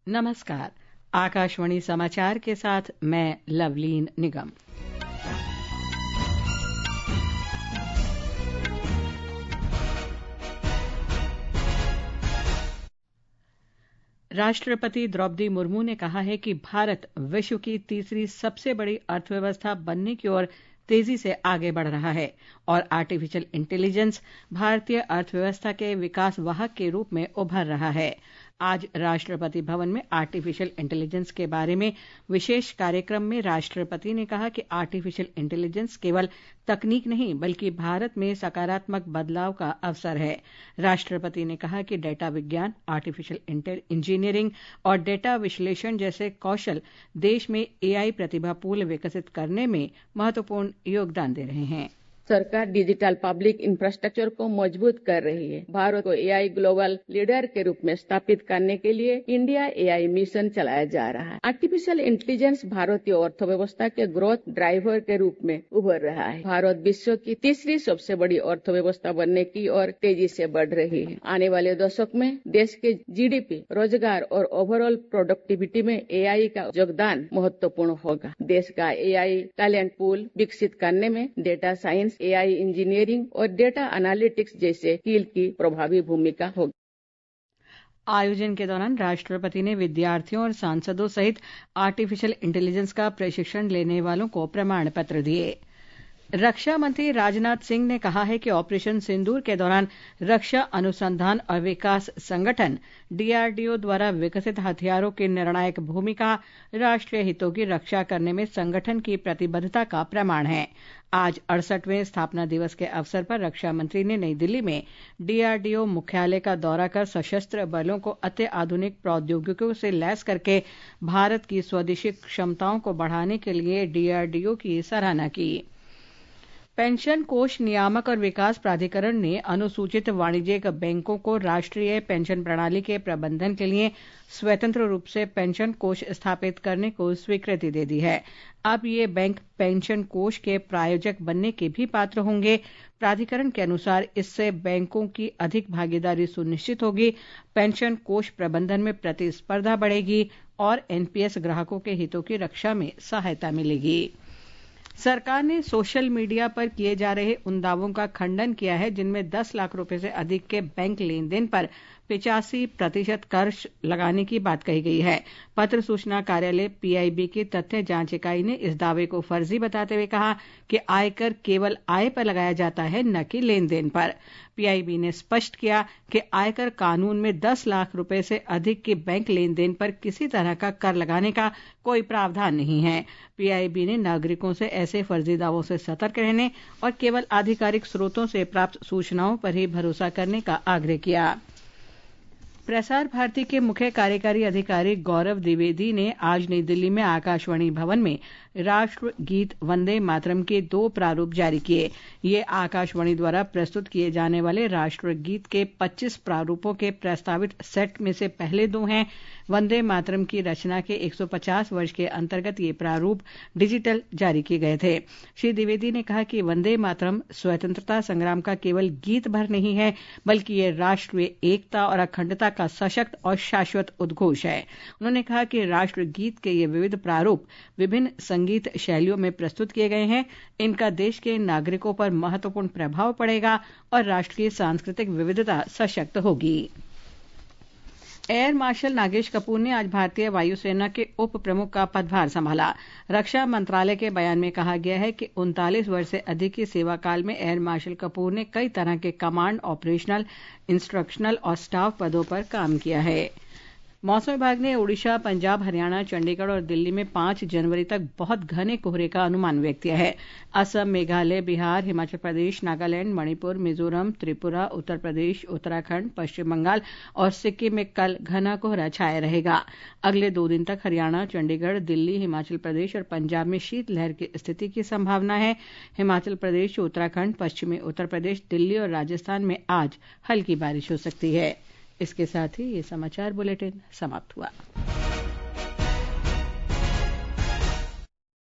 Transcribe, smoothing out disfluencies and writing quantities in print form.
नमस्कार। आकाशवाणी समाचार के साथ मैं लवलीन निगम। राष्ट्रपति द्रौपदी मुर्मू ने कहा है कि भारत विश्व की तीसरी सबसे बड़ी अर्थव्यवस्था बनने की ओर तेजी से आगे बढ़ रहा है और आर्टिफिशियल इंटेलिजेंस भारतीय अर्थव्यवस्था के विकास वाहक के रूप में उभर रहा है। आज राष्ट्रपति भवन में आर्टिफिशियल इंटेलिजेंस के बारे में विशेष कार्यक्रम में राष्ट्रपति ने कहा कि आर्टिफिशियल इंटेलिजेंस केवल तकनीक नहीं बल्कि भारत में सकारात्मक बदलाव का अवसर है। राष्ट्रपति ने कहा कि डेटा विज्ञान, आर्टिफिशियल इंजीनियरिंग और डेटा विश्लेषण जैसे कौशल देश में एआई प्रतिभा पूल विकसित करने में महत्वपूर्ण योगदान दे रहे हैं। सरकार डिजिटल पब्लिक इंफ्रास्ट्रक्चर को मजबूत कर रही है। भारत को एआई ग्लोबल लीडर के रूप में स्थापित करने के लिए इंडिया एआई मिशन चलाया जा रहा है। आर्टिफिशियल इंटेलिजेंस भारतीय अर्थव्यवस्था के ग्रोथ ड्राइवर के रूप में उभर रहा है। भारत विश्व की तीसरी सबसे बड़ी अर्थव्यवस्था बनने की ओर तेजी से बढ़ रही है। आने वाले दशक में देश के जीडीपी, रोजगार और ओवरऑल प्रोडक्टिविटी में एआई का योगदान महत्वपूर्ण होगा। देश का एआई टैलेंट पूल विकसित करने में डेटा साइंस, एआई इंजीनियरिंग और डेटा एनालिटिक्स जैसे स्किल की प्रभावी भूमिका होगी। आयोजन के दौरान राष्ट्रपति ने विद्यार्थियों और सांसदों सहित आर्टिफिशियल इंटेलिजेंस का प्रशिक्षण लेने वालों को प्रमाण पत्र दिए। रक्षा मंत्री राजनाथ सिंह ने कहा है कि ऑपरेशन सिंदूर के दौरान रक्षा अनुसंधान और विकास संगठन डीआरडीओ द्वारा विकसित हथियारों की निर्णायक भूमिका राष्ट्रीय हितों की रक्षा करने में संगठन की प्रतिबद्धता का प्रमाण है। आज 68वें स्थापना दिवस के अवसर पर रक्षा मंत्री ने नई दिल्ली में डीआरडीओ मुख्यालय का दौरा कर सशस्त्र बलों को अत्याधुनिक प्रौद्योगिकियों से लैस करके भारत की स्वदेशी क्षमताओं को बढ़ाने के लिए डीआरडीओ की सराहना की। पेंशन कोष नियामक और विकास प्राधिकरण ने अनुसूचित वाणिज्यिक बैंकों को राष्ट्रीय पेंशन प्रणाली के प्रबंधन के लिए स्वतंत्र रूप से पेंशन कोष स्थापित करने को स्वीकृति दे दी है। अब ये बैंक पेंशन कोष के प्रायोजक बनने के भी पात्र होंगे। प्राधिकरण के अनुसार इससे बैंकों की अधिक भागीदारी सुनिश्चित होगी, पेंशन कोष प्रबंधन में प्रतिस्पर्धा बढ़ेगी और एनपीएस ग्राहकों के हितों की रक्षा में सहायता मिलेगी। सरकार ने सोशल मीडिया पर किए जा रहे उन दावों का खंडन किया है जिनमें 10 लाख रुपए से अधिक के बैंक लेन देन पर 85% कर लगाने की बात कही गई है। पत्र सूचना कार्यालय पीआईबी की तथ्य जांच इकाई ने इस दावे को फर्जी बताते हुए कहा कि आयकर केवल आय पर लगाया जाता है, न कि लेन देन पर। पीआईबी ने स्पष्ट किया कि आयकर कानून में 10 लाख रुपए से अधिक के बैंक लेन देन पर किसी तरह का कर लगाने का कोई प्रावधान नहीं है। पीआईबी ने नागरिकों से ऐसे फर्जी दावों से सतर्क रहने और केवल आधिकारिक स्रोतों से प्राप्त सूचनाओं पर ही भरोसा करने का आग्रह किया। प्रसार भारती के मुख्य कार्यकारी अधिकारी गौरव द्विवेदी ने आज नई दिल्ली में आकाशवाणी भवन में राष्ट्र गीत वंदे मातरम के 2 प्रारूप जारी किए। ये आकाशवाणी द्वारा प्रस्तुत किए जाने वाले राष्ट्र गीत के 25 प्रारूपों के प्रस्तावित सेट में से पहले 2 हैं। वंदे मातरम की रचना के 150 वर्ष के अंतर्गत ये प्रारूप डिजिटल जारी किए गए थे। श्री द्विवेदी ने कहा कि वंदे मातरम स्वतंत्रता संग्राम का केवल गीत भर नहीं है, बल्कि ये राष्ट्रीय एकता और अखंडता का सशक्त और शाश्वत उद्घोष है। उन्होंने कहा कि राष्ट्र गीत के ये विविध प्रारूप विभिन्न संगीत शैलियों में प्रस्तुत किए गए हैं। इनका देश के नागरिकों पर महत्वपूर्ण प्रभाव पड़ेगा और राष्ट्रीय सांस्कृतिक विविधता सशक्त होगी। एयर मार्शल नागेश कपूर ने आज भारतीय वायुसेना के उप प्रमुख का पदभार संभाला। रक्षा मंत्रालय के बयान में कहा गया है कि 39 वर्ष से अधिक की सेवा काल में एयर मार्शल कपूर ने कई तरह के कमांड, ऑपरेशनल, इंस्ट्रक्शनल और स्टाफ पदों पर काम किया है। मौसम विभाग ने ओडिशा, पंजाब, हरियाणा, चंडीगढ़ और दिल्ली में 5 जनवरी तक बहुत घने कोहरे का अनुमान व्यक्त किया है। असम, मेघालय, बिहार, हिमाचल प्रदेश, नागालैंड, मणिपुर, मिजोरम, त्रिपुरा, उत्तर प्रदेश, उत्तराखंड, पश्चिम बंगाल और सिक्किम में कल घना कोहरा छाया रहेगा। अगले 2 दिन तक हरियाणा, चंडीगढ़, दिल्ली, हिमाचल प्रदेश और पंजाब में शीतलहर की स्थिति की संभावना है। हिमाचल प्रदेश, उत्तराखंड, पश्चिमी उत्तर प्रदेश, दिल्ली और राजस्थान में आज हल्की बारिश हो सकती है। इसके साथ ही ये समाचार बुलेटिन समाप्त हुआ।